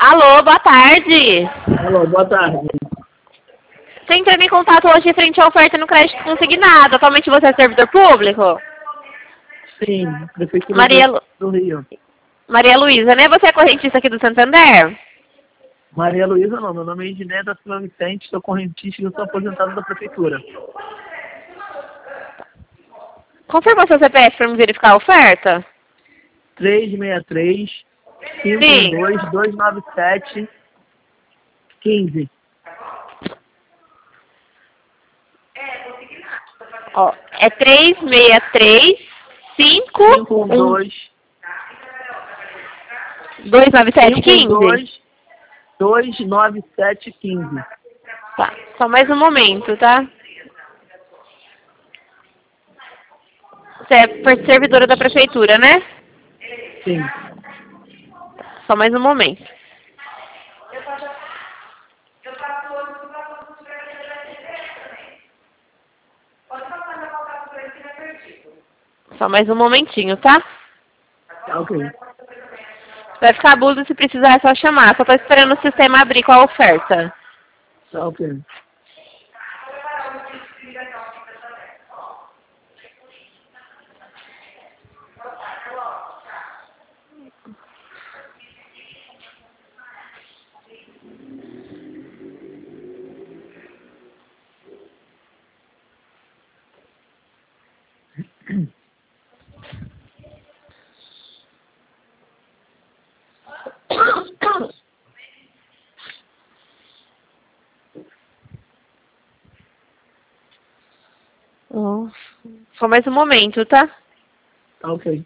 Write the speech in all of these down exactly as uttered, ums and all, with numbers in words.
Alô, boa tarde. Alô, boa tarde. Você entrou em contato hoje frente à oferta no crédito consignado. Atualmente você é servidor público? Sim, Prefeitura Maria, do, Lu... do Rio. Maria Luísa, né? Você é correntista aqui do Santander? Maria Luísa não, meu nome é Ednei da Silva Vicente, sou correntista e eu sou aposentado da Prefeitura. Confirma seu C P F para me verificar a oferta? três seis três, cinco um Sim. dois, dois nove sete, um cinco. Ó, é três seis três, cinco cinco um um dois, dois nove sete cinco um um cinco. dois, dois nove sete um cinco. Tá, só mais um momento, tá? Você é servidora da prefeitura, né? Sim. Só mais um momento. Só mais um momentinho, tá? Tá ok. Vai ficar abuso, se precisar é só chamar. Só tô esperando o sistema abrir com a oferta. Tá ok. Oh, só mais um momento, tá? Tá ok.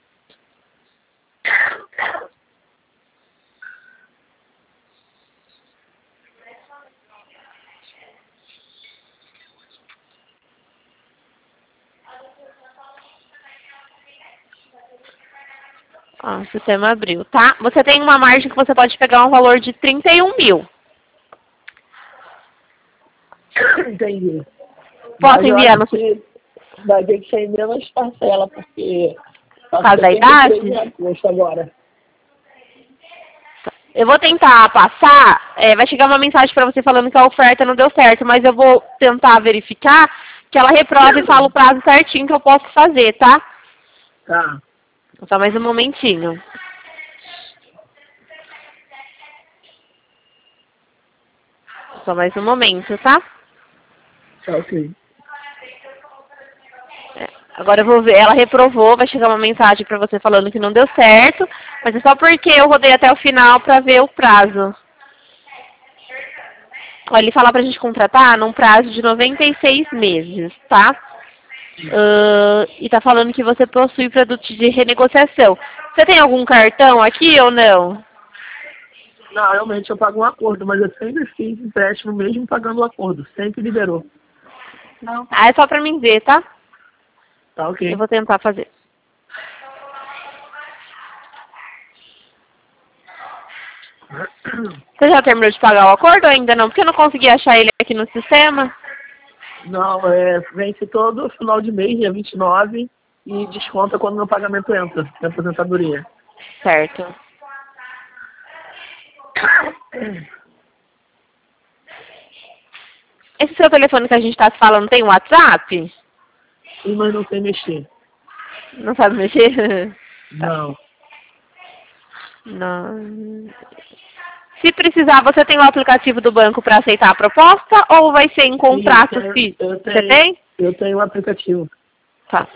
Ó, o sistema abriu, tá? Você tem uma margem que você pode pegar um valor de trinta e um mil. Entendi. Posso Mas eu enviar acho no... que vai ter que ser menos parcela, porque Por tá causa da setenta e três em idade? agosto agora. Eu vou tentar passar, é, vai chegar uma mensagem para você falando que a oferta não deu certo, mas eu vou tentar verificar que ela reprova e fala o prazo certinho que eu posso fazer, tá? Tá. Só mais um momentinho. Só mais um momento, tá? Tá ok. É, agora eu vou ver, ela reprovou, vai chegar uma mensagem para você falando que não deu certo, mas é só porque eu rodei até o final para ver o prazo. Olha, ele fala pra gente contratar num prazo de noventa e seis meses, tá? Uh, e tá falando que você possui produto de renegociação. Você tem algum cartão aqui ou não? Não, realmente eu pago um acordo, mas eu sempre fiz empréstimo mesmo pagando o acordo. Sempre liberou. Não. Ah, é só pra mim ver, tá? Tá Eu ok. vou tentar fazer. Você já terminou de pagar o acordo ou ainda não? Porque eu não consegui achar ele aqui no sistema. Não, é, vence todo final de mês, dia vinte e nove, e desconta quando meu pagamento entra, na aposentadoria. Certo. Esse seu telefone que a gente tá se falando tem WhatsApp? Sim, mas não sei mexer. Não sabe mexer? Tá. Não. Não. Se precisar, você tem o aplicativo do banco para aceitar a proposta ou vai ser em Sim, eu contrato tenho, físico? eu Você tenho, tem? eu tenho um aplicativo. Tá.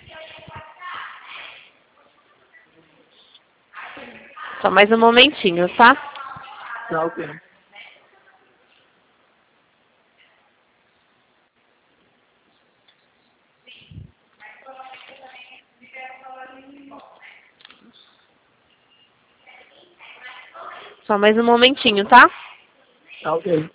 Só mais um momentinho, tá? Tá ok. Só mais um momentinho, tá? Tá ok.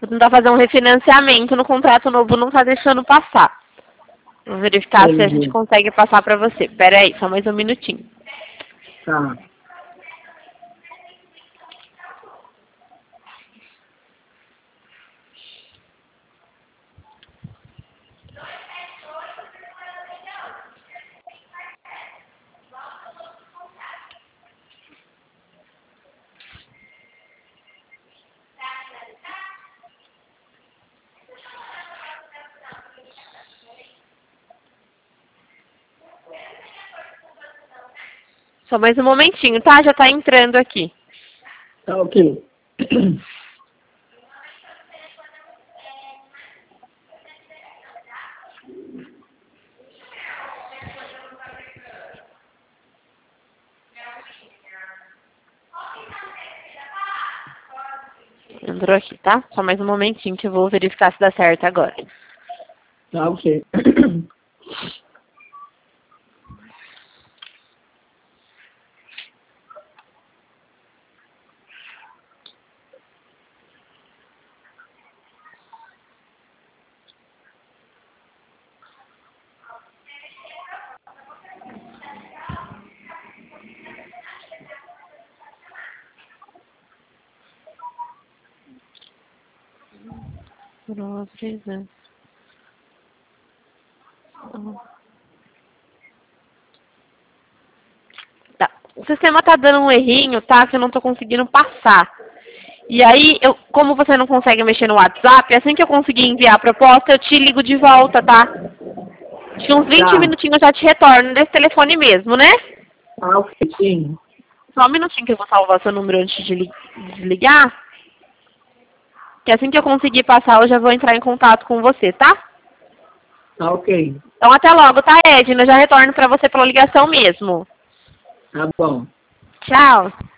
Vou tentar fazer um refinanciamento no contrato novo, não tá deixando passar. Vou verificar Entendi. se a gente consegue passar para você. Pera aí, só mais um minutinho. Tá. Só mais um momentinho, tá? Já tá entrando aqui. Tá ok. Entrou aqui, tá? Só mais um momentinho que eu vou verificar se dá certo agora. Tá ok. Tá. O sistema tá dando um errinho, tá? Que eu não tô conseguindo passar. E aí, eu, como você não consegue mexer no WhatsApp, assim que eu conseguir enviar a proposta, eu te ligo de volta, tá? Acho que uns vinte Tá. minutinhos eu já te retorno desse telefone mesmo, né? Tá ok, sim. Só um minutinho que eu vou salvar seu número antes de li- desligar. Que assim que eu conseguir passar, eu já vou entrar em contato com você, tá? Tá ok. Então até logo, tá, Edna? Eu já retorno pra você pela ligação mesmo. Tá bom. Tchau.